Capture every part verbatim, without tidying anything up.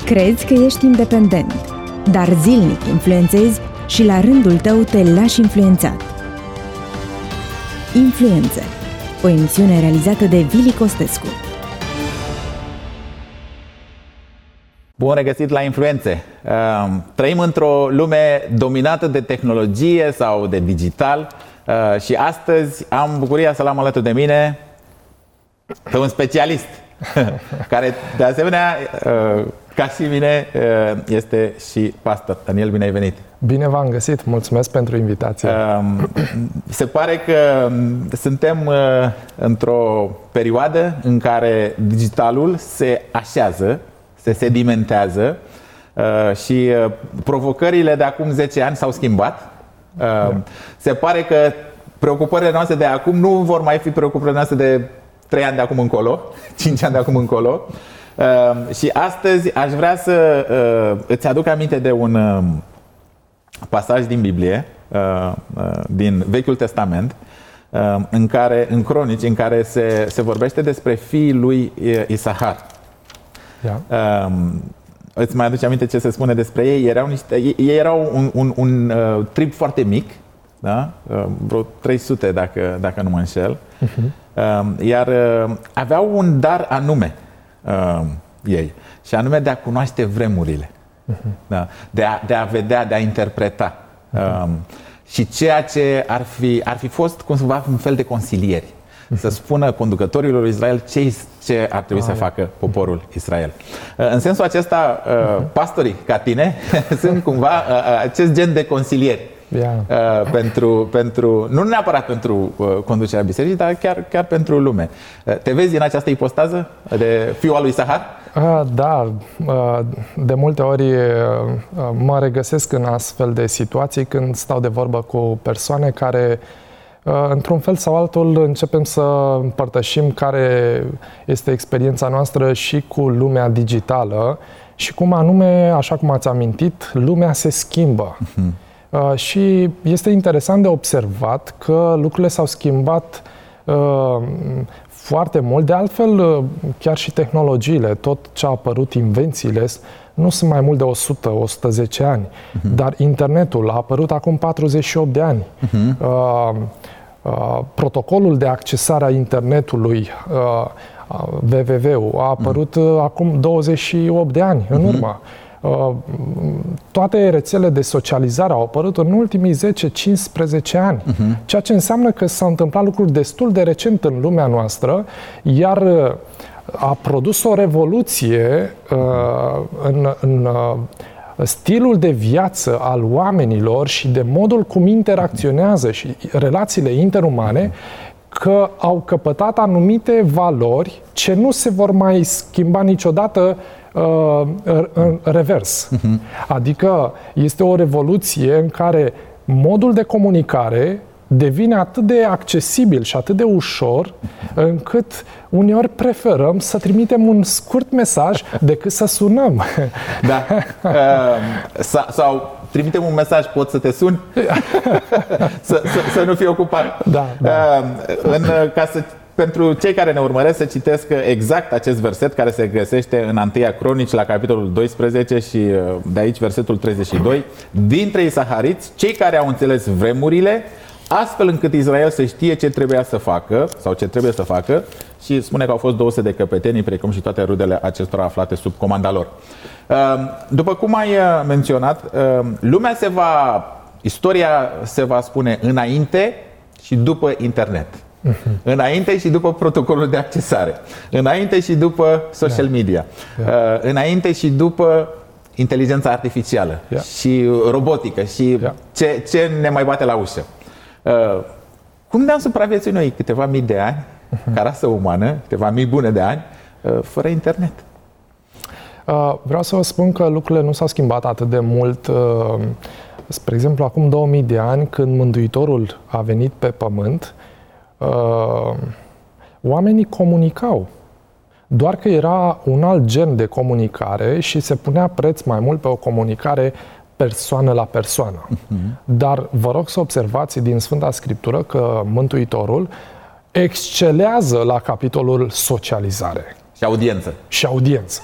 Crezi că ești independent, dar zilnic influențezi și la rândul tău te lași influențat. Influențe, o emisiune realizată de Vili Costescu. Bun regăsit la Influențe! Trăim într-o lume dominată de tehnologie sau de digital și astăzi am bucuria să l-am alături de mine pe un specialist care, de asemenea, ca și mine, este și pastor. Daniel, bine ai venit! Bine v-am găsit! Mulțumesc pentru invitație! Se pare că suntem într-o perioadă în care digitalul se așează, se sedimentează și provocările de acum zece ani s-au schimbat. Se pare că preocupările noastre de acum nu vor mai fi preocupările noastre de trei ani de acum încolo, cinci ani de acum încolo. Uh, și astăzi aș vrea să uh, îți aduc aminte de un uh, pasaj din Biblie, uh, uh, din Vechiul Testament, uh, în care, în Cronici, în care se, se vorbește despre fiii lui Isahar. Yeah. Uh, îți mai aduce aminte ce se spune despre ei? Erau niște, ei, ei erau un, un, un uh, trib foarte mic, da? uh, vreo trei sute dacă, dacă nu mă înșel. Uh-huh. Uh, iar uh, aveau un dar anume uh, ei, și anume de a cunoaște vremurile, uh-huh. da? de, a, de a vedea, de a interpreta. Uh-huh. uh, și ceea ce ar fi, ar fi fost cumva un fel de consilieri, uh-huh. să spună conducătorilor Israel ce, ce ar trebui ah, să facă poporul Israel. Uh, în sensul acesta, uh, uh-huh. pastorii ca tine sunt cumva uh, acest gen de consilieri. Yeah. Uh, pentru, pentru, nu neapărat pentru uh, conducerea bisericii, dar chiar, chiar pentru lume. Uh, te vezi în această ipostază de fiul al lui Isahar? Uh, da, uh, de multe ori uh, mă regăsesc în astfel de situații când stau de vorbă cu persoane care, uh, într-un fel sau altul, începem să împărtășim care este experiența noastră și cu lumea digitală și cum anume, așa cum ați amintit, lumea se schimbă. Uh-huh. Uh, și este interesant de observat că lucrurile s-au schimbat uh, foarte mult. De altfel, uh, chiar și tehnologiile, tot ce a apărut, invențiile, nu sunt mai mult de o sută - o sută zece ani. Uh-huh. Dar internetul a apărut acum patruzeci și opt de ani. Uh-huh. Uh, uh, protocolul de accesare a internetului, uh, W W W, a apărut uh-huh. acum douăzeci și opt de ani în urmă. Uh-huh. Toate rețelele de socializare au apărut în ultimii zece - cincisprezece ani, uh-huh. ceea ce înseamnă că s-au întâmplat lucruri destul de recent în lumea noastră, iar a produs o revoluție uh, în, în uh, stilul de viață al oamenilor și de modul cum interacționează și relațiile interumane, că au căpătat anumite valori ce nu se vor mai schimba niciodată în revers. Uh-huh. Adică este o revoluție în care modul de comunicare devine atât de accesibil și atât de ușor încât uneori preferăm să trimitem un scurt mesaj decât să sunăm. Da. Uh, sau trimitem un mesaj, poți să te suni? să, să, să nu fii ocupat. Da, da. Uh, în, ca să Pentru cei care ne urmăresc, să citesc exact acest verset care se găsește în Întâia Cronici, la capitolul doisprezece și de aici versetul treizeci și doi. Dintre isahariți, cei care au înțeles vremurile, astfel încât Israel să știe ce trebuia să facă, sau ce trebuie să facă, și spune că au fost două sute de căpetenii, precum și toate rudele acestora aflate sub comanda lor. După cum ai menționat, lumea se va, istoria se va spune înainte și după internet. Uh-huh. Înainte și după protocolul de accesare, înainte și după social media, yeah. Yeah. Uh, înainte și după inteligența artificială, yeah. și robotică și yeah. ce, ce ne mai bate la ușă. Uh, cum ne-am supraviețuit noi câteva mii de ani, uh-huh. ca rasă umană, câteva mii bune de ani, uh, fără internet? Uh, vreau să vă spun că lucrurile nu s-au schimbat atât de mult. Uh, spre exemplu, acum două mii de ani, când Mântuitorul a venit pe pământ, Uh, oamenii comunicau. Doar că era un alt gen de comunicare și se punea preț mai mult pe o comunicare persoană la persoană. Uh-huh. Dar vă rog să observați din Sfânta Scriptură că Mântuitorul excelează la capitolul socializare. Și audiență. Și audiență.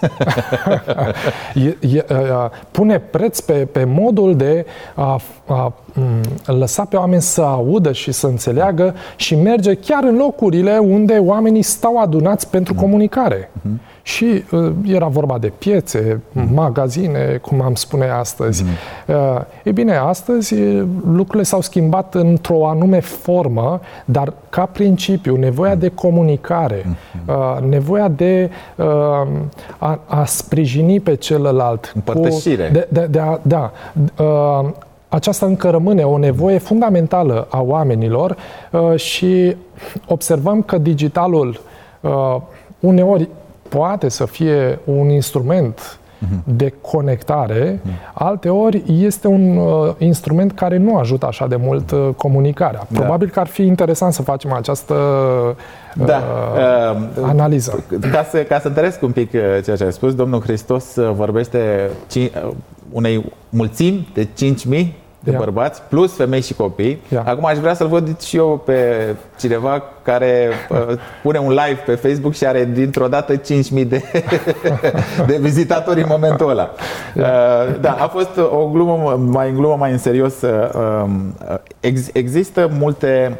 e, e, pune preț pe, pe modul de a, a lăsa pe oameni să audă și să înțeleagă și merge chiar în locurile unde oamenii stau adunați pentru comunicare. Uh-huh. Și uh, era vorba de piețe, uh-huh. magazine, cum am spune astăzi. Uh-huh. Uh, e bine, astăzi lucrurile s-au schimbat într-o anume formă, dar ca principiu, nevoia uh-huh. de comunicare, uh-huh. uh, nevoia de uh, a, a sprijini pe celălalt. Împărtășire. Cu, de, de, de a, da. Uh, Aceasta încă rămâne o nevoie fundamentală a oamenilor uh, și observăm că digitalul uh, uneori poate să fie un instrument uh-huh. de conectare, uh-huh. alteori este un uh, instrument care nu ajută așa de mult uh, comunicarea. Probabil da. că ar fi interesant să facem această uh, da. uh, analiză. Ca să, ca să întăresc un pic ceea ce ai spus, domnul Hristos vorbește ci, unei mulțimi de cinci mii de yeah. bărbați, plus femei și copii. Yeah. Acum aș vrea să-l văd și eu pe cineva care uh, pune un live pe Facebook și are dintr-o dată cinci mii de, de vizitatori în momentul ăla. Yeah. Uh, da, a fost o glumă mai în glumă, mai în serios. Uh, ex- există multe...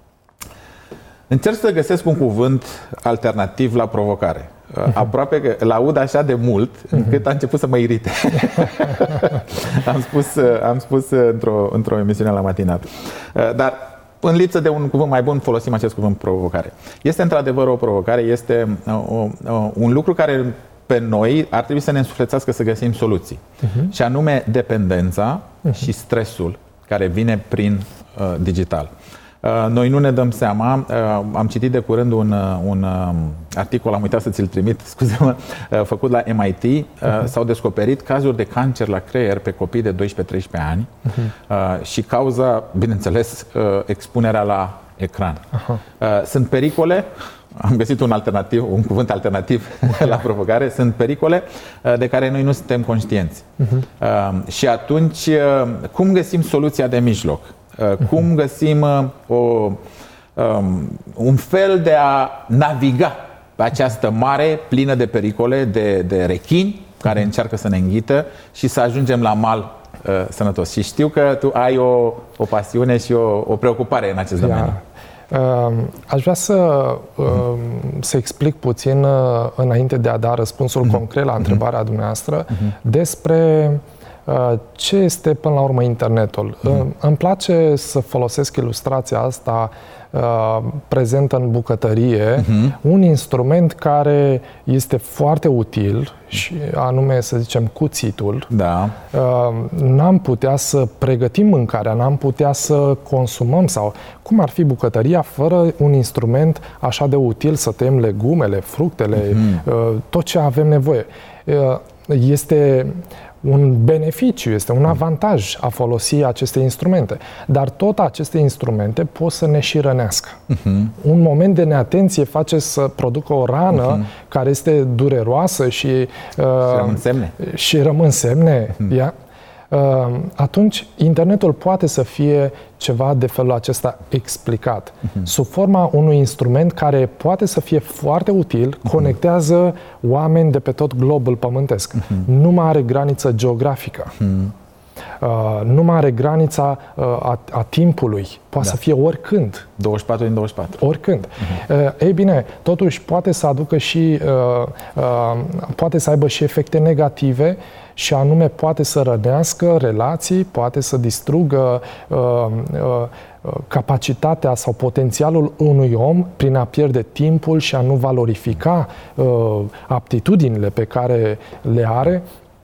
Încerc să găsesc un cuvânt alternativ la provocare. Uh-huh. Aproape că l-aud așa de mult încât uh-huh. a început să mă irite. am spus, am spus într-o, într-o emisiune la matinat. Dar în lipsă de un cuvânt mai bun folosim acest cuvânt provocare. Este într-adevăr o provocare, este o, o, un lucru care pe noi ar trebui să ne însuflețească să găsim soluții. Uh-huh. Și anume dependența uh-huh. și stresul care vine prin uh, digital. Noi nu ne dăm seama, am citit de curând un, un articol, am uitat să ți-l trimit, scuze-mă, făcut la M I T, uh-huh. s-au descoperit cazuri de cancer la creier pe copii de doisprezece treisprezece ani uh-huh. și cauza, bineînțeles, expunerea la ecran. Uh-huh. Sunt pericole, am găsit un alternativ, un cuvânt alternativ la provocare, sunt pericole de care noi nu suntem conștienți. Uh-huh. Și atunci, cum găsim soluția de mijloc? Cum găsim o, um, un fel de a naviga pe această mare plină de pericole, de, de rechini care încearcă să ne înghită și să ajungem la mal uh, sănătos. Și știu că tu ai o, o pasiune și o, o preocupare în acest domeniu. Uh, aș vrea să, uh, să explic puțin uh, înainte de a da răspunsul uh-huh. concret la întrebarea dumneavoastră uh-huh. despre ce este până la urmă internetul. Mm. Îmi place să folosesc ilustrația asta uh, prezentă în bucătărie, mm-hmm. un instrument care este foarte util și anume, să zicem, cuțitul. Da. Uh, n-am putea să pregătim mâncarea, n-am putea să consumăm sau cum ar fi bucătăria fără un instrument așa de util să tăiem legumele, fructele, mm-hmm. uh, tot ce avem nevoie. Uh, este un beneficiu, este un avantaj a folosi aceste instrumente. Dar tot aceste instrumente pot să ne și rănească. Uh-huh. Un moment de neatenție face să producă o rană uh-huh. care este dureroasă și, uh, și rămân semne. Și rămân semne. Uh-huh. Ia? Uh, atunci, internetul poate să fie ceva de felul acesta explicat. Uh-huh. Sub forma unui instrument care poate să fie foarte util, uh-huh. conectează oameni de pe tot globul pământesc. Uh-huh. Nu mai are graniță geografică. Uh-huh. Uh, nu mai are granița uh, a, a timpului. Poate da. să fie oricând. douăzeci și patru din douăzeci și patru. Oricând. Uh-huh. Uh, ei bine, totuși poate să aducă și uh, uh, poate să aibă și efecte negative și anume poate să rănească relații, poate să distrugă uh, uh, capacitatea sau potențialul unui om prin a pierde timpul și a nu valorifica uh, aptitudinile pe care le are.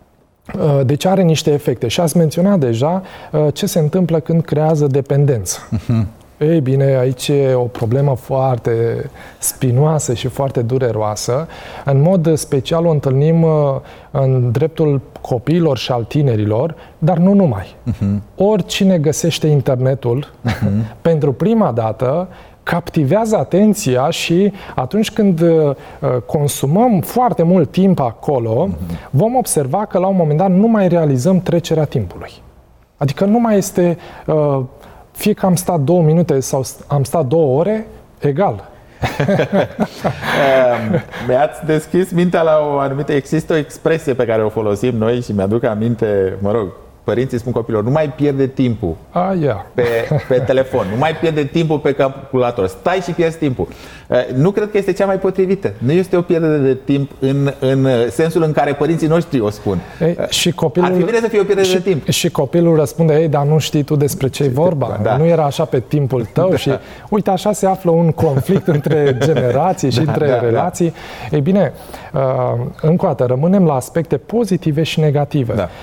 Deci are niște efecte. Și ați menționat deja ce se întâmplă când creează dependență. Uh-huh. Ei bine, aici e o problemă foarte spinoasă și foarte dureroasă. În mod special o întâlnim în dreptul copiilor și al tinerilor, dar nu numai. Uh-huh. Oricine găsește internetul, uh-huh. pentru prima dată, captivează atenția și atunci când uh, consumăm foarte mult timp acolo, mm-hmm. vom observa că la un moment dat nu mai realizăm trecerea timpului. Adică nu mai este, uh, fie că am stat două minute sau am stat două ore, egal. Mi-ați deschis mintea la o anumită... Există o expresie pe care o folosim noi și mi-aduc aminte, mă rog, părinții spun copilor, nu mai pierde timpul ah, yeah. pe, pe telefon, nu mai pierde timpul pe calculator, stai și pierzi timpul. Nu cred că este cea mai potrivită. Nu este o pierdere de timp în, în sensul în care părinții noștri o spun. Ei, și copilul, ar fi bine să fie o pierdere și, de timp. Și copilul răspunde, ei, dar nu știi tu despre ce-i vorba. Da. Nu era așa pe timpul tău și uite, așa se află un conflict între generații și da, între da, relații. Da. Ei bine, încă o dată, rămânem la aspecte pozitive și negative. Da.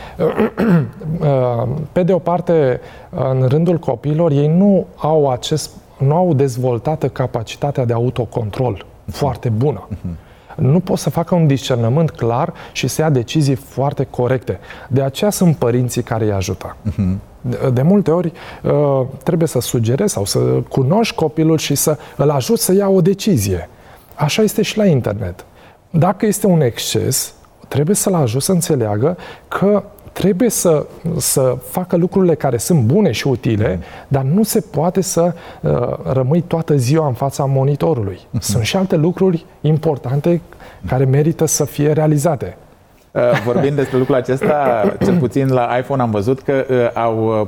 Pe de o parte, în rândul copiilor, ei nu au acest, nu au dezvoltată capacitatea de autocontrol uh-huh. foarte bună. Uh-huh. Nu pot să facă un discernământ clar și să ia decizii foarte corecte. De aceea sunt părinții care îi ajută. Uh-huh. De, de multe ori trebuie să sugerezi sau să cunoști copilul și să îl ajuți să ia o decizie. Așa este și la internet. Dacă este un exces, trebuie să-l ajut să înțeleagă că trebuie să, să facă lucrurile care sunt bune și utile, mm. dar nu se poate să uh, rămâi toată ziua în fața monitorului. Mm-hmm. Sunt și alte lucruri importante care merită să fie realizate. Uh, vorbind despre lucrul acesta, cel puțin la iPhone am văzut că uh, au... Uh,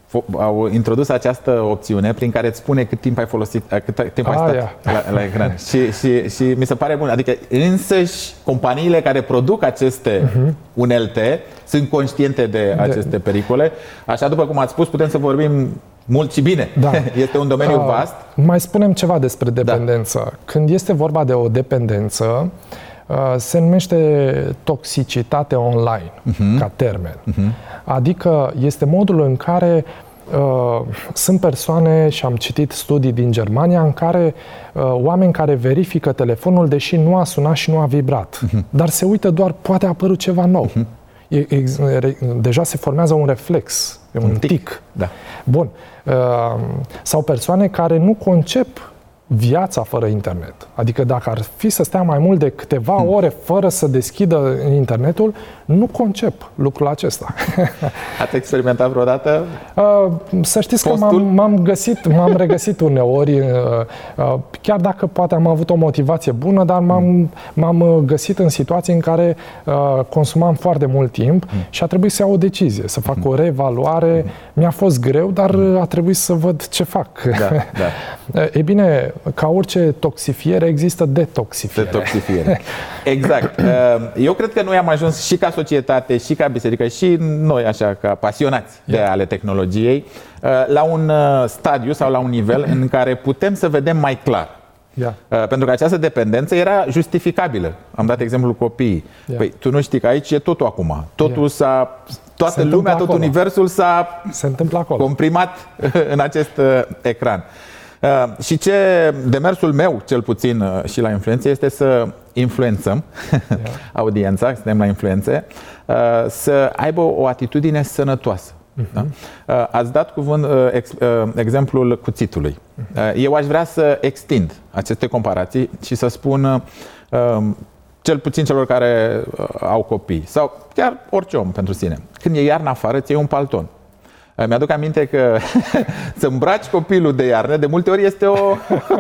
au introdus această opțiune prin care îți spune cât timp ai folosit, cât timp ai stat yeah. la, la ecran. și, și, și mi se pare bun. Adică însăși companiile care produc aceste uh-huh. unelte sunt conștiente de aceste de... pericole. Așa, după cum ați spus, putem să vorbim mult și bine. Da. Este un domeniu vast. Uh, mai spunem ceva despre dependență. Da. Când este vorba de o dependență, uh, se numește toxicitate online, uh-huh. ca termen. Uh-huh. Adică este modul în care uh, sunt persoane, și am citit studii din Germania, în care uh, oameni care verifică telefonul, deși nu a sunat și nu a vibrat, uh-huh. dar se uită doar, poate a apărut ceva nou. Uh-huh. E, ex, re, deja se formează un reflex, un, un tic. tic. Da. Bun. Uh, sau persoane care nu concep viața fără internet. Adică dacă ar fi să stea mai mult de câteva ore fără să deschidă internetul, nu concep lucrul acesta. Ați experimentat vreodată? Uh, să știți postul? Că m-am, m-am găsit, m-am regăsit uneori, uh, uh, chiar dacă poate am avut o motivație bună, dar m-am, m-am găsit în situații în care uh, consumam foarte mult timp mm. și a trebuit să iau o decizie, să fac mm. o reevaluare. Mm. Mi-a fost greu, dar a trebuit să văd ce fac. Da, da. E bine, ca orice toxifiere, există detoxifiere. Detoxifiere. Exact. Eu cred că noi am ajuns și ca societate, și ca biserică, și noi, așa, ca pasionați de ale tehnologiei, la un stadiu sau la un nivel în care putem să vedem mai clar. Yeah. Pentru că această dependență era justificabilă. Am dat exemplul copiii. Yeah. Păi, tu nu știi că aici e totul acum. Totul yeah. s-a... Toată Se lumea, tot acolo. Universul s-a Se întâmplă acolo. comprimat în acest ecran. Uh, și ce demersul meu, cel puțin uh, și la influențe, este să influențăm yeah. audiența, suntem la influențe, uh, să aibă o atitudine sănătoasă. Uh-huh. Da? Uh, ați dat cuvânt, uh, ex, uh, exemplul cuțitului. Uh-huh. Uh, eu aș vrea să extind aceste comparații și să spun, uh, cel puțin celor care uh, au copii, sau chiar orice om pentru sine, când e iarnă afară, ți iei un palton. Mi-aduc aminte că să îmbraci copilul de iarnă de multe ori este o,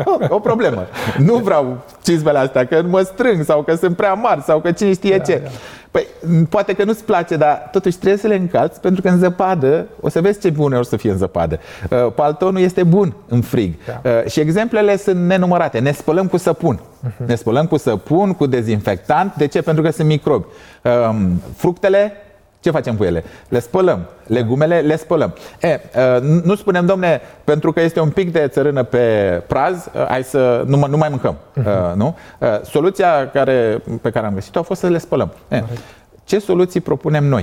o problemă. Nu vreau cizmele astea, că mă strâng sau că sunt prea mari sau că cine știe ce. Da, da. Păi, poate că nu-ți place, dar totuși trebuie să le încalți, pentru că în zăpadă o să vezi ce bune or să fie în zăpadă. Paltonul este bun în frig. Da. Și exemplele sunt nenumărate. Ne spălăm cu săpun. Uh-huh. Ne spălăm cu săpun, cu dezinfectant. De ce? Pentru că sunt microbi. Fructele, ce facem cu ele? Le spălăm. Legumele le spălăm. E, nu spunem, domne, pentru că este un pic de țărână pe praz, hai să nu, nu mai mâncăm. Uh-huh. Nu? Soluția care, pe care am găsit-o a fost să le spălăm. E, ce soluții propunem noi?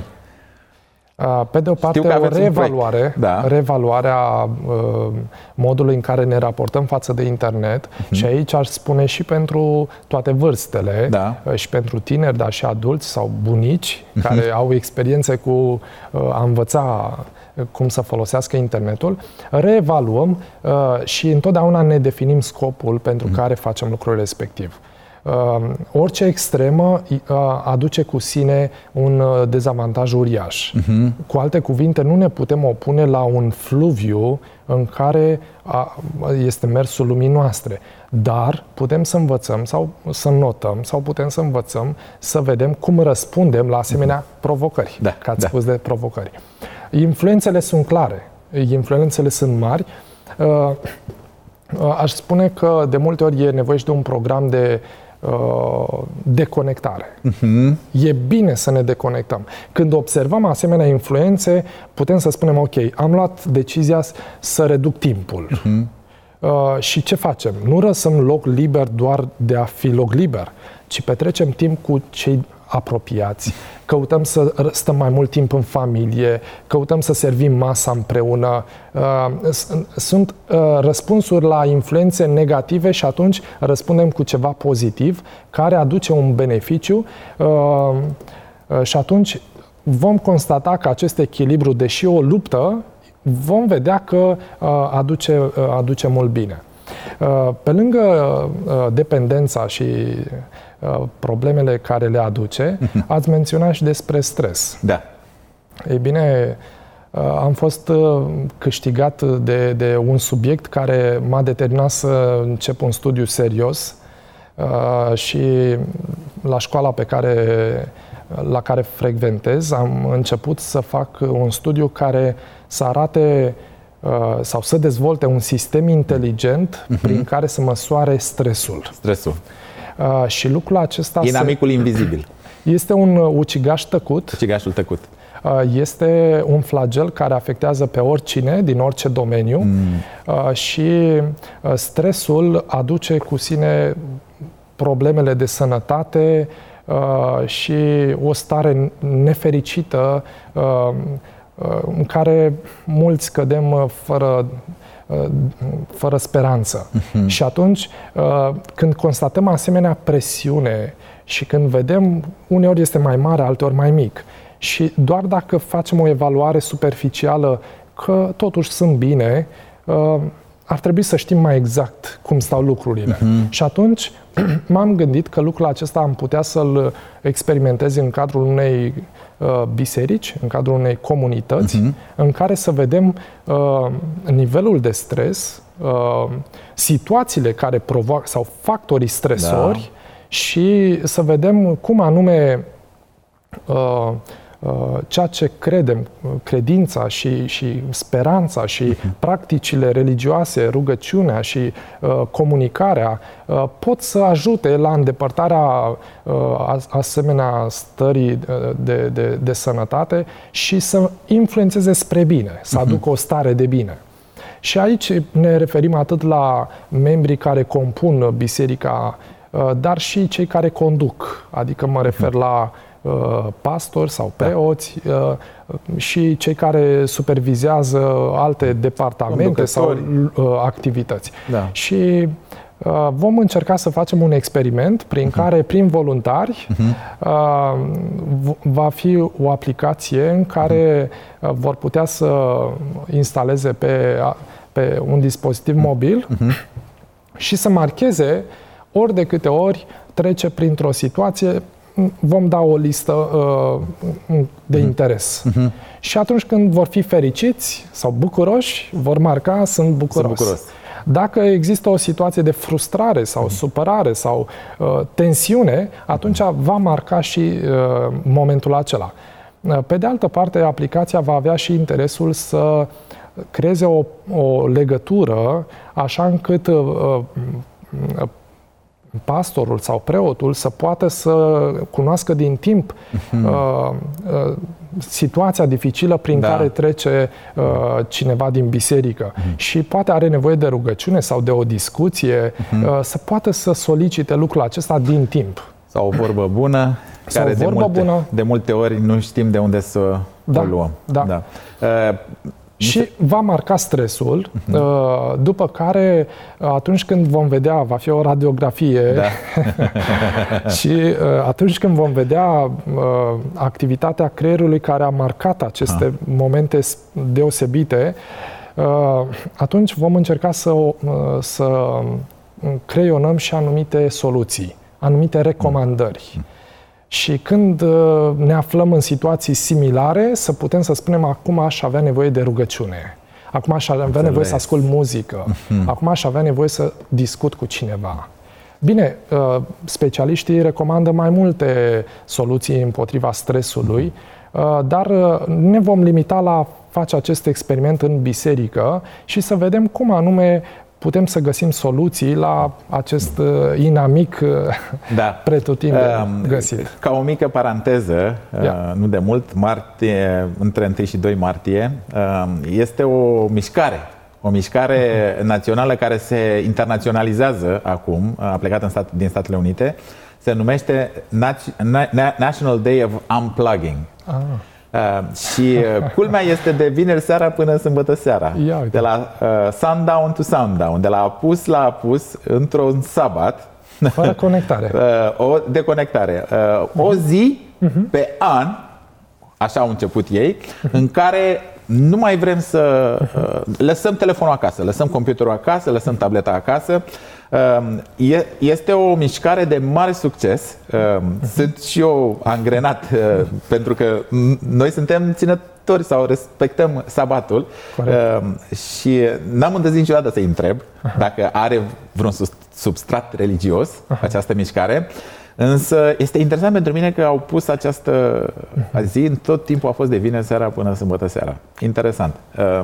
Pe de o parte, o reevaluare, da. reevaluarea uh, modului în care ne raportăm față de internet uh-huh. și aici aș spune și pentru toate vârstele, da. uh, și pentru tineri, dar și adulți sau bunici uh-huh. care au experiențe cu uh, a învăța cum să folosească internetul, reevaluăm uh, și întotdeauna ne definim scopul pentru uh-huh. care facem lucrul respectiv. Orice extremă aduce cu sine un dezavantaj uriaș. Uh-huh. Cu alte cuvinte, nu ne putem opune la un fluviu în care este mersul lumii noastre. Dar putem să învățăm sau să notăm sau putem să învățăm să vedem cum răspundem la asemenea provocări. Da, că ați da. spus de provocări. Influențele sunt clare. Influențele sunt mari. Aș spune că de multe ori e nevoie și de un program de deconectare. Uh-huh. E bine să ne deconectăm. Când observăm asemenea influențe, putem să spunem, ok, am luat decizia să reduc timpul. Uh-huh. Uh, și ce facem? Nu lăsăm loc liber doar de a fi loc liber, ci petrecem timp cu cei apropiați, căutăm să stăm mai mult timp în familie, căutăm să servim masa împreună. Sunt răspunsuri la influențe negative și atunci răspundem cu ceva pozitiv care aduce un beneficiu și atunci vom constata că acest echilibru, deși o luptă, vom vedea că aduce, aduce mult bine. Pe lângă dependența și problemele care le aduce, ați menționat și despre stres. Da. Ei bine, am fost câștigat de, de un subiect care m-a determinat să încep un studiu serios și la școala pe care, la care frecventez am început să fac un studiu care să arate sau să dezvolte un sistem inteligent uh-huh. prin care să măsoare stresul. Stresul. Uh, și lucrul acesta... Inamicul se... invizibil. Este un ucigaș tăcut. Ucigașul tăcut. Uh, este un flagel care afectează pe oricine, din orice domeniu mm. uh, și uh, stresul aduce cu sine problemele de sănătate uh, și o stare nefericită uh, uh, în care mulți cădem uh, fără fără speranță. Uh-huh. Și atunci, când constatăm asemenea presiune și când vedem, uneori este mai mare, alteori mai mic, și doar dacă facem o evaluare superficială că totuși sunt bine, ar trebui să știm mai exact cum stau lucrurile. Uh-huh. Și atunci m-am gândit că lucrul acesta am putea să-l experimentez în cadrul unei uh, biserici, în cadrul unei comunități, uh-huh. în care să vedem uh, nivelul de stres, uh, situațiile care provoacă sau factorii stresori da. Și să vedem cum anume uh, ceea ce credem, credința și, și speranța și uh-huh. practicile religioase, rugăciunea și uh, comunicarea uh, pot să ajute la îndepărtarea uh, asemenea stării de, de, de sănătate și să influențeze spre bine, să aducă uh-huh. o stare de bine. Și aici ne referim atât la membrii care compun biserica, uh, dar și cei care conduc, adică mă refer uh-huh. la pastori sau preoți da. și cei care supervizează alte departamente sau activități. Da. Și vom încerca să facem un experiment prin uh-huh. care, prin voluntari, uh-huh. va fi o aplicație în care uh-huh. vor putea să instaleze pe, pe un dispozitiv mobil uh-huh. și să marcheze ori de câte ori trece printr-o situație. Vom da o listă uh, de interes. Uh-huh. Și atunci când vor fi fericiți sau bucuroși, vor marca sunt bucuros. Sunt bucuros. Dacă există o situație de frustrare sau uh-huh. supărare sau uh, tensiune, atunci uh-huh. va marca și uh, momentul acela. Uh, pe de altă parte, aplicația va avea și interesul să creeze o, o legătură așa încât uh, uh, pastorul sau preotul să poată să cunoască din timp uh-huh. uh, uh, situația dificilă prin da. care trece uh, cineva din biserică uh-huh. și poate are nevoie de rugăciune sau de o discuție, uh-huh. uh, să poată să solicite lucrul acesta din timp. Sau o vorbă bună, care sau de, vorbă multe, bună. de multe ori nu știm de unde să da. o luăm. Da. Da. Uh, Și va marca stresul, uh-huh. după care, atunci când vom vedea, va fi o radiografie, da. și atunci când vom vedea activitatea creierului care a marcat aceste uh-huh. momente deosebite, atunci vom încerca să, să creionăm și anumite soluții. anumite recomandări. Și când ne aflăm în situații similare, să putem să spunem acum aș avea nevoie de rugăciune, acum aș avea Înțeles. nevoie să ascult muzică, mm-hmm. acum aș avea nevoie să discut cu cineva. Bine, specialiștii recomandă mai multe soluții împotriva stresului, dar ne vom limita la face acest experiment în biserică și să vedem cum anume putem să găsim soluții la acest inamic da. pretutindeni uh, găsit. Ca o mică paranteză, uh, nu de mult, martie, între întâi și doi martie, uh, este o mișcare. O mișcare uh-huh. națională care se internaționalizează acum, a plecat în stat, din Statele Unite, se numește National Day of Unplugging. Ah. Uh, și uh, culmea este de vineri seara până sâmbătă seara. De la uh, sundown to sundown, de la apus la apus, într-un sabat. Fără conectare. uh, o deconectare. Uh, o zi uh-huh. pe an, așa au început ei, uh-huh. în care nu mai vrem să uh, lăsăm telefonul acasă, lăsăm computerul acasă, lăsăm tableta acasă. Uh, este o mișcare de mare succes. Uh, sunt și eu angrenat uh, pentru că noi suntem ținători sau respectăm sabatul. Uh, și n-am îndrăznit niciodată să-i întreb Aha. dacă are vreun substrat religios Aha. această mișcare. Însă este interesant pentru mine că au pus această zi, în tot timpul a fost de vineri seara până sâmbătă seara. Interesant.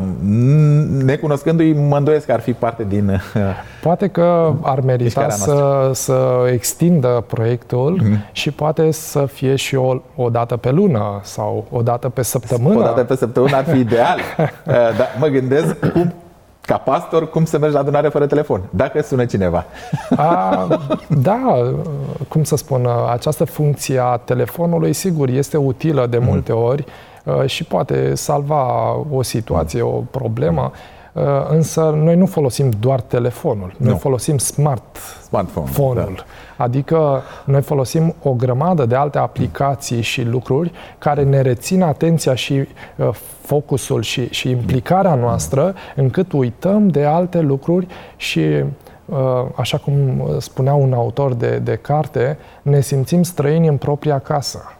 Necunoscându-i, mă îndoiesc că ar fi parte din Poate că ar merita să, să extindă proiectul mm-hmm. și poate să fie și o, o dată pe lună sau o dată pe săptămână. O dată pe săptămână ar fi ideal. Dar mă gândesc cum ca pastor, cum să mergi la adunare fără telefon, dacă sună cineva. A, da, cum să spun, această funcție a telefonului, sigur, este utilă de multe ori și poate salva o situație, o problemă, însă noi nu folosim doar telefonul, noi nu. folosim smart smartphone-ul. Da. Adică noi folosim o grămadă de alte aplicații și lucruri care ne rețin atenția și uh, focusul și, și implicarea noastră, încât uităm de alte lucruri și, uh, așa cum spunea un autor de, de carte, ne simțim străini în propria casă.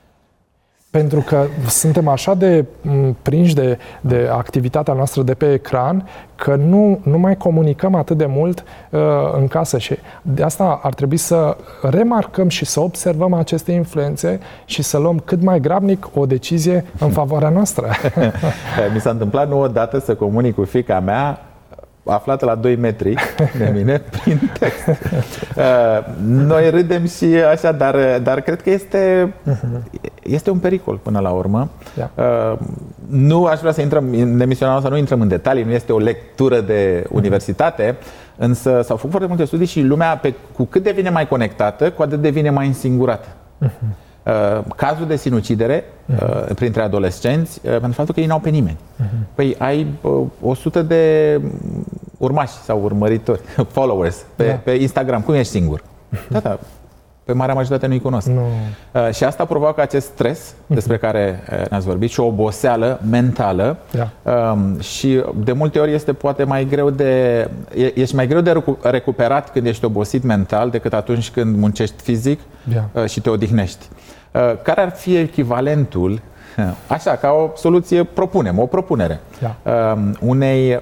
Pentru că suntem așa de prinși de, de activitatea noastră de pe ecran că nu, nu mai comunicăm atât de mult uh, în casă și de asta ar trebui să remarcăm și să observăm aceste influențe și să luăm cât mai grabnic o decizie în favoarea noastră. Mi s-a întâmplat nu odată să comunic cu fiica mea aflată la doi metri de mine, prin text. Uh, noi râdem și așa, dar, dar cred că este, este un pericol până la urmă. Yeah. Uh, nu aș vrea să intrăm în emisiunea noastră, nu intrăm în detalii, nu este o lectură de universitate, însă s-au făcut foarte multe studii și lumea, pe, cu cât devine mai conectată, cu atât devine mai însingurată. Uh-huh. Uh, cazul de sinucidere uh, printre adolescenți, uh, pentru faptul că ei n-au pe nimeni. Uh-huh. Păi ai uh, o sută de urmași sau urmăritori, followers pe, da. pe Instagram. Cum ești singur? Da, da. Pe marea majoritate nu-i cunosc. No. Uh, și asta provoacă acest stres despre care uh, ne-ați vorbit și o oboseală mentală. Yeah. Uh, și de multe ori este poate mai greu de e, ești mai greu de recuperat când ești obosit mental decât atunci când muncești fizic yeah. uh, și te odihnești. Uh, care ar fi echivalentul, așa, ca o soluție, propunem, o propunere, yeah. uh, unei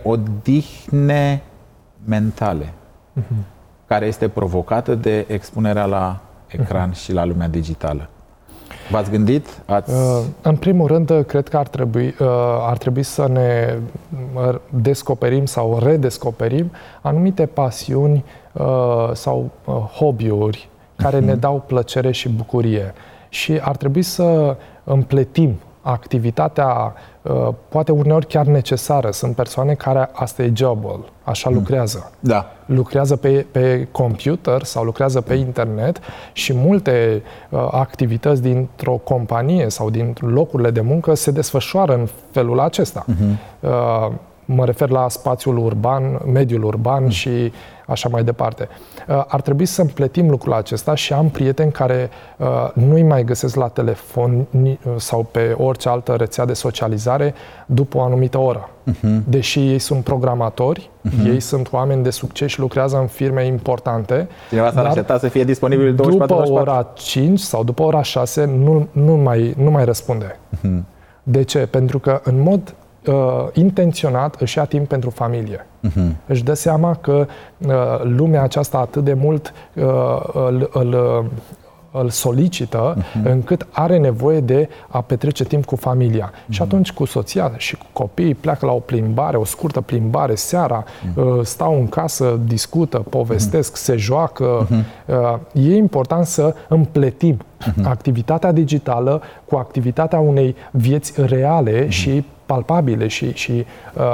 odihne mentale, uh-huh. care este provocată de expunerea la ecran uh-huh. și la lumea digitală. V-ați gândit? Ați... Uh, în primul rând, cred că ar trebui, uh, ar trebui să ne descoperim sau redescoperim anumite pasiuni uh, sau uh, hobby-uri care uh-huh. ne dau plăcere și bucurie. Și ar trebui să împletim activitatea, poate uneori chiar necesară. Sunt persoane care asta e jobul, așa mm. lucrează. Da. Lucrează pe, pe computer sau lucrează pe internet și multe uh, activități dintr-o companie sau din locurile de muncă se desfășoară în felul acesta. Mm-hmm. Uh, mă refer la spațiul urban, mediul urban mm. și așa mai departe. Ar trebui să împletim lucrul acesta și am prieteni care nu-i mai găsesc la telefon sau pe orice altă rețea de socializare după o anumită oră. Uh-huh. Deși ei sunt programatori, uh-huh. ei sunt oameni de succes și lucrează în firme importante. Cineva s-ar aștepta să fie disponibil douăzeci și patru după ora cinci sau după ora șase nu, nu, mai, nu mai răspunde. Uh-huh. De ce? Pentru că în mod uh, intenționat își ia timp pentru familie. Uh-huh. Își dă seama că uh, lumea aceasta atât de mult uh, îl, îl, îl solicită, uh-huh. încât are nevoie de a petrece timp cu familia. Uh-huh. Și atunci cu soția și cu copiii pleacă la o plimbare, o scurtă plimbare, seara, uh-huh. uh, stau în casă, discută, povestesc, uh-huh. se joacă. Uh-huh. Uh, e important să împletim uh-huh. activitatea digitală cu activitatea unei vieți reale uh-huh. și palpabile și, și uh,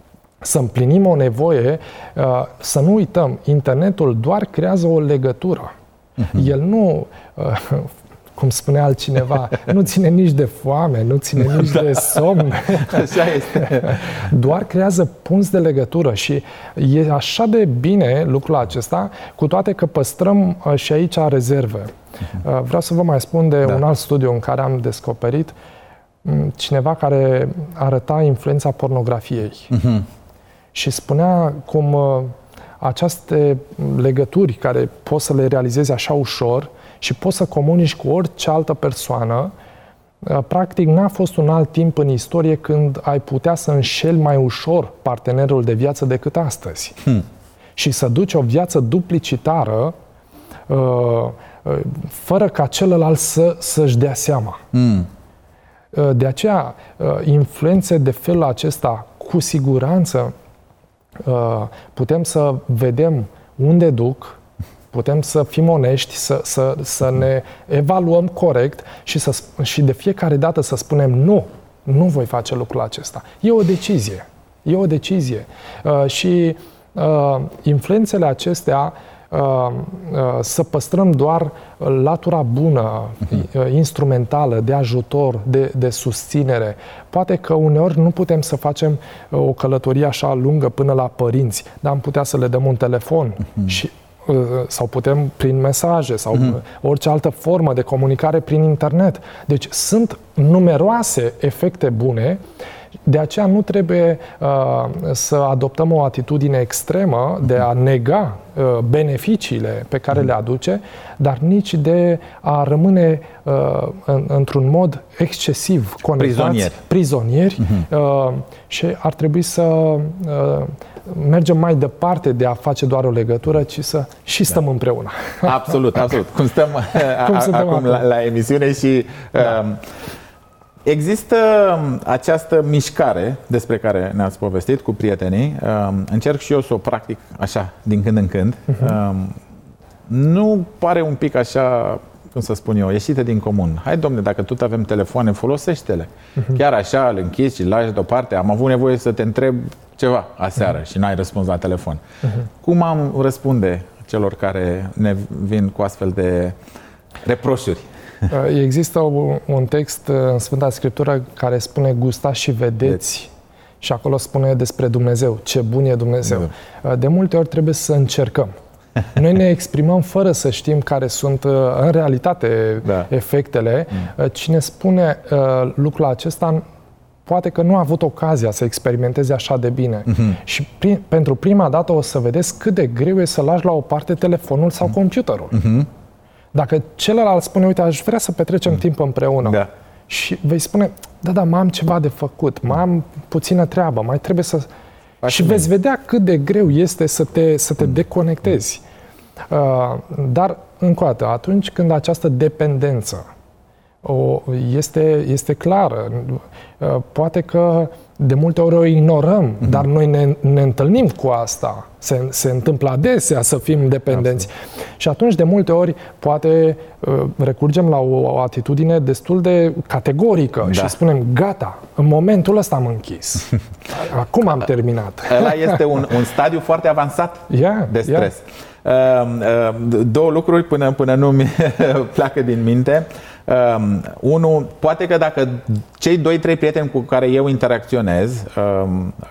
să împlinim o nevoie, uh, să nu uităm, internetul doar creează o legătură. Uh-huh. El nu, uh, cum spunea altcineva, nu ține nici de foame, nu ține nici da. de somn. Așa este. Doar creează punți de legătură și e așa de bine lucrul acesta, cu toate că păstrăm uh, și aici rezerve. Uh-huh. Uh, vreau să vă mai spun de da. un alt studiu în care am descoperit um, cineva care arăta influența pornografiei. Uh-huh. Și spunea cum uh, aceste legături care poți să le realizezi așa ușor și poți să comunici cu orice altă persoană, uh, practic n-a fost un alt timp în istorie când ai putea să înșeli mai ușor partenerul de viață decât astăzi. Hmm. Și să duci o viață duplicitară uh, uh, fără ca celălalt să, să-și dea seama. Hmm. Uh, de aceea, uh, influențe de felul acesta, cu siguranță, putem să vedem unde duc, putem să fim onești, să, să, să ne evaluăm corect și, să, și de fiecare dată să spunem nu, nu voi face lucrul acesta. E o decizie. E o decizie. Uh, și uh, influențele acestea uh, uh, să păstrăm doar latura bună, uh, instrumentală, de ajutor, de, de susținere. Poate că uneori nu putem să facem uh, o călătorie așa lungă până la părinți, dar am putea să le dăm un telefon uh-huh. și uh, sau putem prin mesaje sau uh-huh. orice altă formă de comunicare prin internet. Deci sunt numeroase efecte bune. De aceea nu trebuie uh, să adoptăm o atitudine extremă de a nega uh, beneficiile pe care le aduce, dar nici de a rămâne uh, în, într-un mod excesiv conectați, prizonieri, prizonieri uh-huh. uh, și ar trebui să uh, mergem mai departe de a face doar o legătură, ci să și stăm da. împreună. Absolut, absolut. Cum stăm, Cum a, acum la, la emisiune și... Uh, da. Există această mișcare despre care ne-ați povestit cu prietenii. Încerc și eu să o practic așa, din când în când. Uh-huh. Nu pare un pic așa, cum să spun eu, ieșite din comun. Hai, domne, dacă tot avem telefoane, folosește-le. Uh-huh. Chiar așa, îl închizi și îl lași deoparte. Am avut nevoie să te întreb ceva aseară uh-huh. și n-ai răspuns la telefon. Uh-huh. Cum am răspunde celor care ne vin cu astfel de reproșuri? Există un text în Sfânta Scriptură care spune gustați și vedeți și acolo spune despre Dumnezeu, ce bun e Dumnezeu. De multe ori trebuie să încercăm. Noi ne exprimăm fără să știm care sunt în realitate da. efectele. Cine spune lucrul acesta poate că nu a avut ocazia să experimenteze așa de bine. Uh-huh. Și prin, pentru prima dată o să vedeți cât de greu e să lași la o parte telefonul sau computerul. Uh-huh. Dacă celălalt spune, uite, aș vrea să petrecem mm. timp împreună da. și vei spune, da, da, mai am ceva de făcut, mai am puțină treabă, mai trebuie să... Faci și veți vedea cât de greu este să te, să te mm. deconectezi. Uh, dar, încă o dată, atunci când această dependență o, este, este clară, uh, poate că de multe ori o ignorăm, mm-hmm. dar noi ne, ne întâlnim cu asta. Se, se întâmplă adesea să fim dependenți. Absolut. Și atunci, de multe ori, poate uh, recurgem la o, o atitudine destul de categorică da. și spunem, gata, în momentul ăsta am închis. Acum am terminat. Ăla este un, un stadiu foarte avansat yeah, de stres. Yeah. Uh, uh, două lucruri până, până nu mi pleacă din minte. Um, unu, poate că dacă cei doi, trei prieteni cu care eu interacționez um,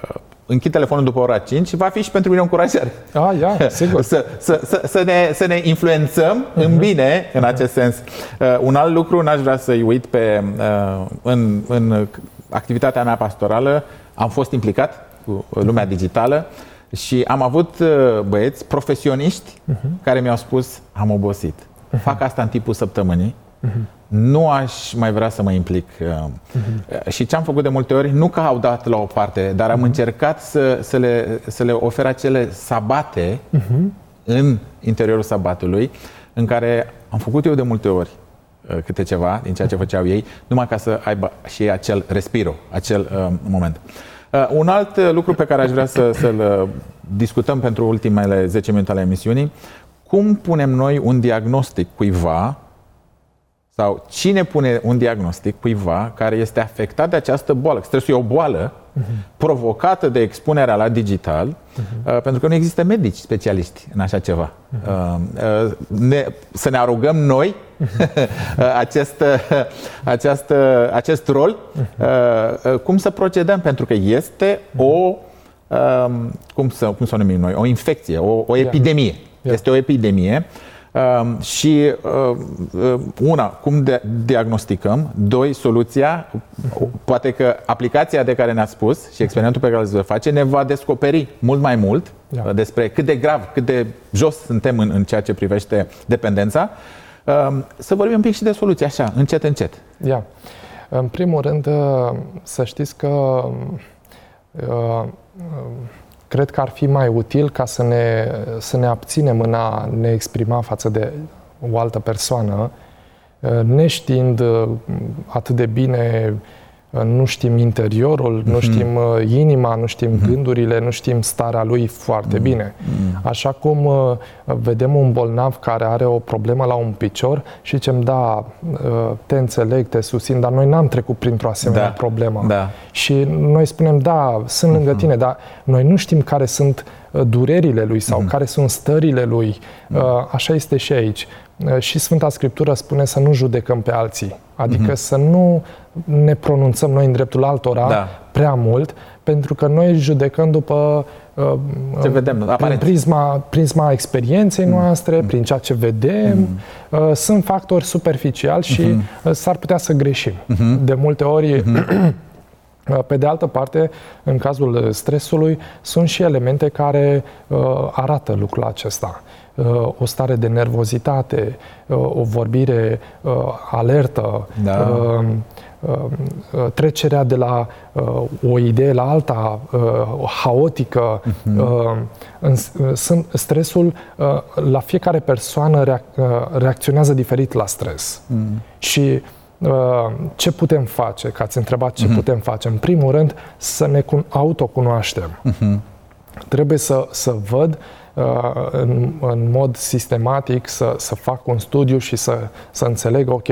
închid telefonul după ora cinci și va fi și pentru mine o încurajare. Ah, ia, sigur. să, să, să, să, ne, să ne influențăm uh-huh. în bine, în uh-huh. acest sens. Uh, un alt lucru, n-aș vrea să-i uit pe, uh, în, în activitatea mea pastorală, am fost implicat cu lumea digitală și am avut uh, băieți profesioniști uh-huh. care mi-au spus, am obosit, uh-huh. fac asta în timpul săptămânii, uh-huh. nu aș mai vrea să mă implic. Uh-huh. Și ce am făcut de multe ori, nu că au dat la o parte, dar am uh-huh. încercat să, să, le, să le ofer acele sabate uh-huh. în interiorul sabatului, în care am făcut eu de multe ori uh, câte ceva din ceea ce făceau ei, numai ca să aibă și ei acel respiro, acel uh, moment. Uh, un alt uh, lucru pe care aș vrea să, să-l uh, discutăm pentru ultimele zece minute ale emisiunii, cum punem noi un diagnostic cuiva sau cine pune un diagnostic cuiva care este afectat de această boală? Stresul e o boală uh-huh. provocată de expunerea la digital, uh-huh. uh, pentru că nu există medici specialiști în așa ceva. Uh-huh. Uh, uh, ne, să ne arogăm noi uh-huh. acest, uh, acest, uh, acest rol, uh-huh. uh, cum să procedăm? Pentru că este uh-huh. o, uh, cum, să, cum să o numim noi, o infecție, o, o epidemie. Yeah. Yeah. Este o epidemie. Uh, și uh, una, cum de- diagnosticăm, doi, soluția, uh-huh. poate că aplicația de care ne-a spus și experimentul pe care îl face ne va descoperi mult mai mult yeah. uh, despre cât de grav, cât de jos suntem în, în ceea ce privește dependența. Uh, să vorbim un pic și de soluție, așa, încet, încet. Yeah. În primul rând, să știți că uh, cred că ar fi mai util ca să ne, să ne abținem în a ne exprima față de o altă persoană, neștiind atât de bine, nu știm interiorul, mm-hmm. nu știm inima, nu știm mm-hmm. gândurile, nu știm starea lui foarte mm-hmm. bine. Așa cum vedem un bolnav care are o problemă la un picior și zicem, da, te înțeleg, te susțin, dar noi n-am trecut printr-o asemenea da. problemă. Da. Și noi spunem, da, sunt lângă mm-hmm. tine, dar noi nu știm care sunt durerile lui sau mm-hmm. care sunt stările lui. Mm-hmm. Așa este și aici. Și Sfânta Scriptură spune să nu judecăm pe alții. Adică mm-hmm. să nu ne pronunțăm noi în dreptul altora da. prea mult, pentru că noi judecăm după ce vedem, prin prisma, prisma experienței noastre, mm-hmm. prin ceea ce vedem. Mm-hmm. Sunt factori superficiali și mm-hmm. s-ar putea să greșim. Mm-hmm. De multe ori, mm-hmm. pe de altă parte, în cazul stresului, sunt și elemente care uh, arată lucrul acesta. Uh, o stare de nervozitate, uh, o vorbire uh, alertă, da. uh, uh, trecerea de la uh, o idee la alta, uh, haotică. Uh-huh. Uh, în, sunt stresul, uh, la fiecare persoană reac- uh, reacționează diferit la stres. Uh-huh. Și ce putem face? Că ați întrebat ce uh-huh. putem face. În primul rând, să ne autocunoaștem. Uh-huh. Trebuie să, să văd în, în mod sistematic, să, să fac un studiu și să, să înțeleg, ok,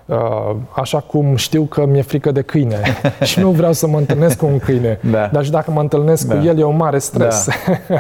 așa cum știu că mi-e frică de câine și nu vreau să mă întâlnesc cu un câine, da. dar și dacă mă întâlnesc da. cu el, e un mare stres.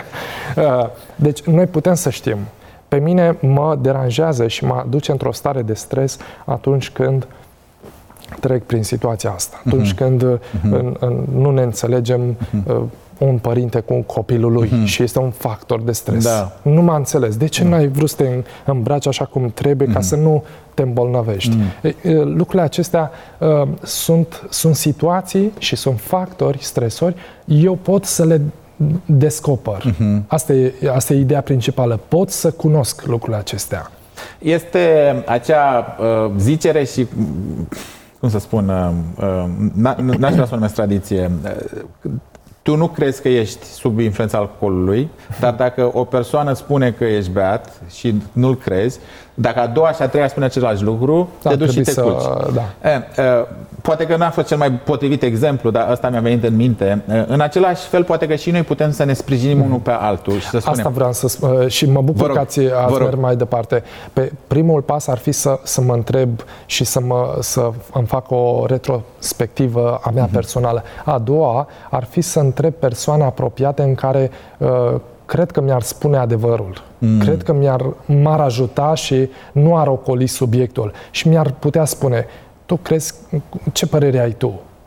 Da. Deci, noi putem să știm. Pe mine mă deranjează și mă duce într-o stare de stres atunci când trec prin situația asta. Atunci uh-huh. când uh-huh. în, în, nu ne înțelegem uh-huh. uh, un părinte cu copilul lui uh-huh. și este un factor de stres. Da. Nu m-a înțeles. De ce uh-huh. n-ai vrut să te îmbraci așa cum trebuie uh-huh. ca să nu te îmbolnăvești? Uh-huh. Lucrurile acestea uh, sunt, sunt situații și sunt factori, stresori. Eu pot să le descoper. Uh-huh. Asta e, asta e ideea principală. Pot să cunosc lucrurile acestea. Este acea uh, zicere și, cum să spun, uh, n-aș vrea să o numesc tradiție. Uh, tu nu crezi că ești sub influența alcoolului, dar dacă o persoană spune că ești beat și nu-l crezi, dacă a doua și a treia spune același lucru, da, te duci și te să, culci. Da. E, uh, poate că n-a fost cel mai potrivit exemplu, dar ăsta mi-a venit în minte. Uh, în același fel, poate că și noi putem să ne sprijinim mm. unul pe altul și să spunem. Asta vreau să spun uh, și mă bucur că ați, ați merg mai departe. Pe primul pas ar fi să, să mă întreb și să, mă, să îmi fac o retrospectivă a mea mm-hmm. personală. A doua ar fi să întreb persoane apropiate în care uh, cred că mi-ar spune adevărul. Mm. Cred că mi-ar, m-ar ajuta și nu ar ocoli subiectul. Și mi-ar putea spune, tu crezi, ce părere ai tu?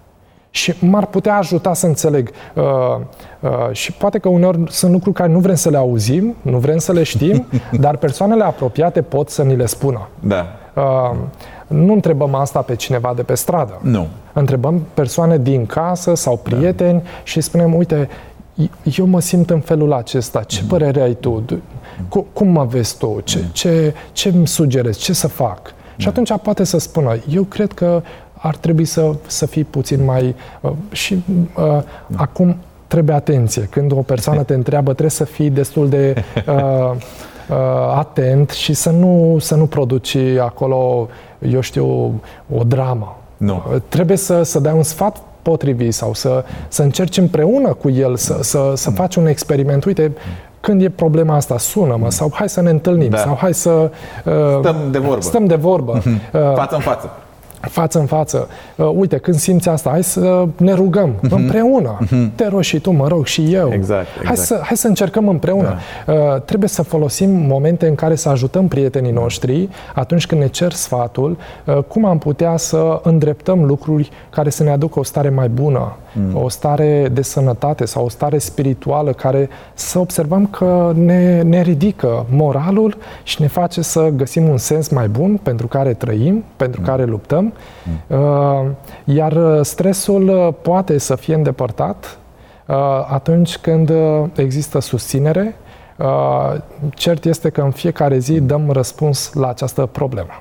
Și m-ar putea ajuta să înțeleg. Uh, uh, și poate că uneori sunt lucruri care nu vrem să le auzim, nu vrem să le știm, dar persoanele apropiate pot să ni le spună. Da. Uh, nu întrebăm asta pe cineva de pe stradă. Nu. Întrebăm persoane din casă sau prieteni da. și spunem, uite, eu mă simt în felul acesta, ce părere ai tu? Cum mă vezi tu? Ce, ce, ce îmi sugerezi? Ce să fac? Da. Și atunci poate să spună, eu cred că ar trebui să, să fii puțin mai... Uh, și uh, da. acum trebuie atenție. Când o persoană te întreabă, trebuie să fii destul de uh, uh, atent și să nu, să nu produci acolo, eu știu, o dramă. Nu. Uh, trebuie să, să dai un sfat potrivit sau să, să încerci împreună cu el, să, să, să faci un experiment. Uite, când e problema asta, sună-mă, sau hai să ne întâlnim, da. sau hai să... Uh, stăm de vorbă. Stăm de vorbă. Uh, față în față. Față în față. Uh, uite, când simți asta, hai să ne rugăm uh-huh. împreună. Uh-huh. Te rog și tu, mă rog și eu. Exact, exact. Hai, să, hai să încercăm împreună. Da. Uh, trebuie să folosim momente în care să ajutăm prietenii noștri atunci când ne cer sfatul, uh, cum am putea să îndreptăm lucruri care să ne aducă o stare mai bună, mm. o stare de sănătate sau o stare spirituală care să observăm că ne, ne ridică moralul și ne face să găsim un sens mai bun pentru care trăim, pentru mm. care luptăm. Mm. Uh, iar stresul poate să fie îndepărtat uh, atunci când există susținere. Uh, cert este că în fiecare zi dăm răspuns la această problemă.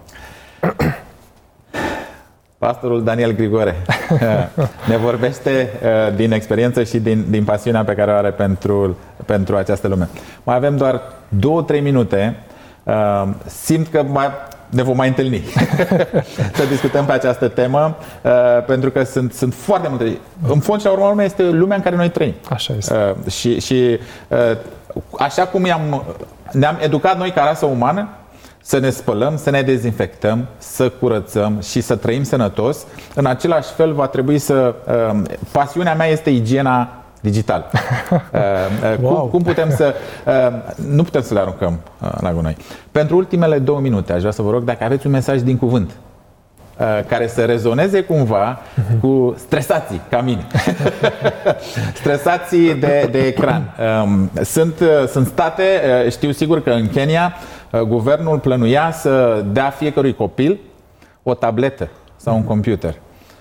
Pastorul Daniel Grigore ne vorbește uh, din experiență și din, din pasiunea pe care o are pentru, pentru această lume. Mai avem doar două, trei minute. Uh, simt că mai, ne vom mai întâlni să discutăm pe această temă, uh, pentru că sunt, sunt foarte multe. În fond și la urmă este lumea în care noi trăim. Așa este. Uh, și și uh, așa cum i-am, ne-am educat noi ca rasă umană, să ne spălăm, să ne dezinfectăm, să curățăm și să trăim sănătos, în același fel va trebui să... Uh, pasiunea mea este igiena digitală. Uh, uh, wow. cum, cum putem să... Uh, nu putem să le aruncăm uh, la gunoi. Pentru ultimele două minute aș vrea să vă rog dacă aveți un mesaj din cuvânt uh, care să rezoneze cumva uh-huh. cu stresații, ca mine. Stresații de, de ecran. Um, sunt, uh, sunt state, uh, știu sigur că în Kenya guvernul plănuia să dea fiecărui copil o tabletă sau un computer.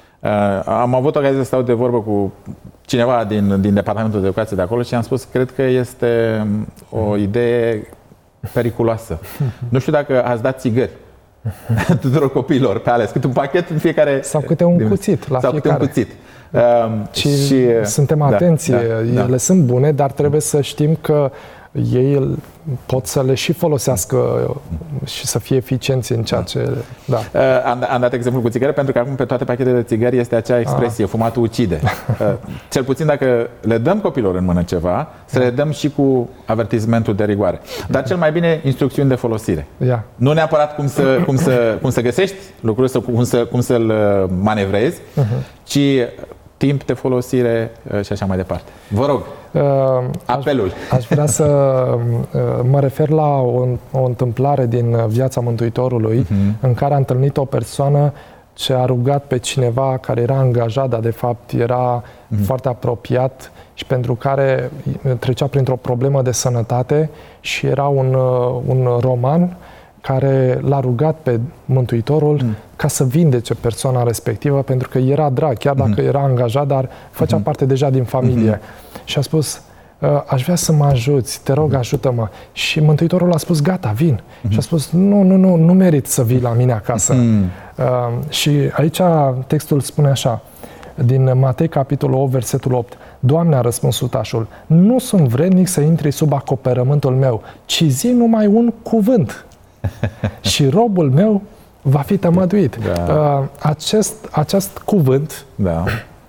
Am avut ocazia să stau de vorbă cu cineva din, din Departamentul de Educație de acolo și am spus, cred că este o idee periculoasă. Nu știu dacă ați dat țigări tuturor copiilor pe ales, câte un pachet în fiecare... Sau câte un cuțit la sau fiecare. Câte un cuțit. Um, și, și suntem atenți, da, da, ele da. sunt bune, dar trebuie să știm că ei pot să le și folosească și să fie eficienți în ceea ce... Da. Am, am dat exemplu cu țigări pentru că acum pe toate pachetele de țigări este acea expresie, ah. fumatul ucide. Cel puțin dacă le dăm copilor în mână ceva, să le dăm și cu avertismentul de rigoare. Dar cel mai bine instrucțiuni de folosire. Yeah. Nu neapărat cum să, cum să, cum să găsești lucruri, sau cum, să, cum să-l manevrezi, uh-huh. ci timp de folosire și așa mai departe. Vă rog, uh, apelul. Aș, aș vrea să uh, mă refer la o, o întâmplare din viața Mântuitorului, uh-huh. în care a întâlnit o persoană ce a rugat pe cineva care era angajat, dar de fapt era uh-huh. foarte apropiat și pentru care trecea printr-o problemă de sănătate și era un, un roman care l-a rugat pe Mântuitorul mm. ca să vindece persoana respectivă, pentru că era drag, chiar dacă mm. era angajat, dar făcea mm. parte deja din familie. Mm-hmm. Și a spus, aș vrea să mă ajuți, te rog, ajută-mă. Și Mântuitorul a spus, gata, vin. Mm-hmm. Și a spus, nu, nu, nu, nu merit să vii la mine acasă. Mm. Uh, și aici textul spune așa, din Matei, capitolul opt, versetul opt. Doamne, a răspuns sutașul, nu sunt vrednic să intri sub acoperământul meu, ci zi numai un cuvânt. Și robul meu va fi tămăduit. Da. Acest, acest cuvânt, da.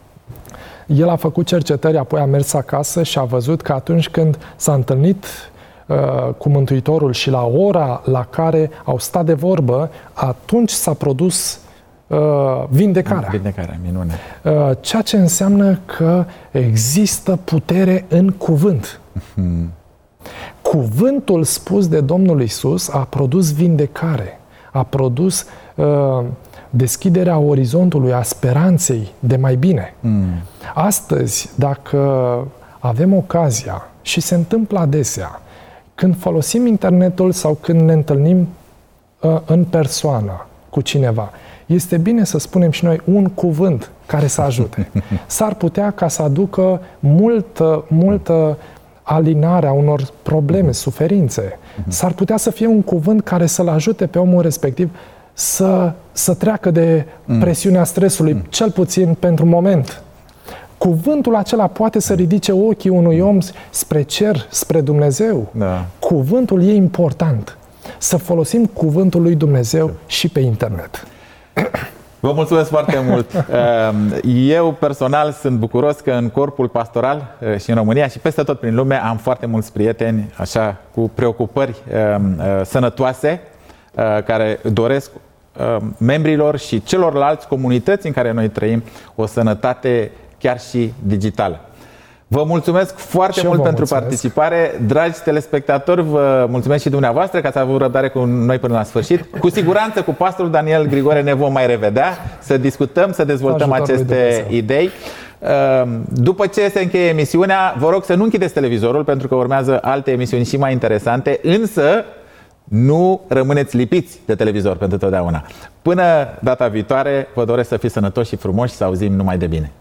el a făcut cercetări, apoi a mers acasă și a văzut că atunci când s-a întâlnit uh, cu Mântuitorul și la ora la care au stat de vorbă, atunci s-a produs uh, vindecarea. Vindecarea, minune. Uh, ceea ce înseamnă că există putere în cuvânt. Mm-hmm. Cuvântul spus de Domnul Iisus a produs vindecare, a produs uh, deschiderea orizontului, a speranței de mai bine. Mm. Astăzi, dacă avem ocazia, și se întâmplă adesea, când folosim internetul sau când ne întâlnim uh, în persoană cu cineva, este bine să spunem și noi un cuvânt care să ajute. S-ar putea ca să aducă multă, multă alinare a unor probleme, suferințe. S-ar putea să fie un cuvânt care să-l ajute pe omul respectiv să, să treacă de presiunea stresului, cel puțin pentru moment. Cuvântul acela poate să ridice ochii unui om spre cer, spre Dumnezeu. Da. Cuvântul e important. Să folosim cuvântul lui Dumnezeu și pe internet. Vă mulțumesc foarte mult. Eu personal sunt bucuros că în corpul pastoral și în România și peste tot prin lume am foarte mulți prieteni așa cu preocupări sănătoase care doresc membrilor și celorlalți comunități în care noi trăim o sănătate chiar și digitală. Vă mulțumesc foarte mult pentru mulțumesc. participare. Dragi telespectatori, vă mulțumesc și dumneavoastră că ați avut răbdare cu noi până la sfârșit. Cu siguranță cu pastorul Daniel Grigore ne vom mai revedea, să discutăm, să dezvoltăm aceste idei. După ce se încheie emisiunea, vă rog să nu închideți televizorul pentru că urmează alte emisiuni și mai interesante, însă nu rămâneți lipiți de televizor pentru totdeauna. Până data viitoare, vă doresc să fiți sănătoși și frumoși și să auzim numai de bine.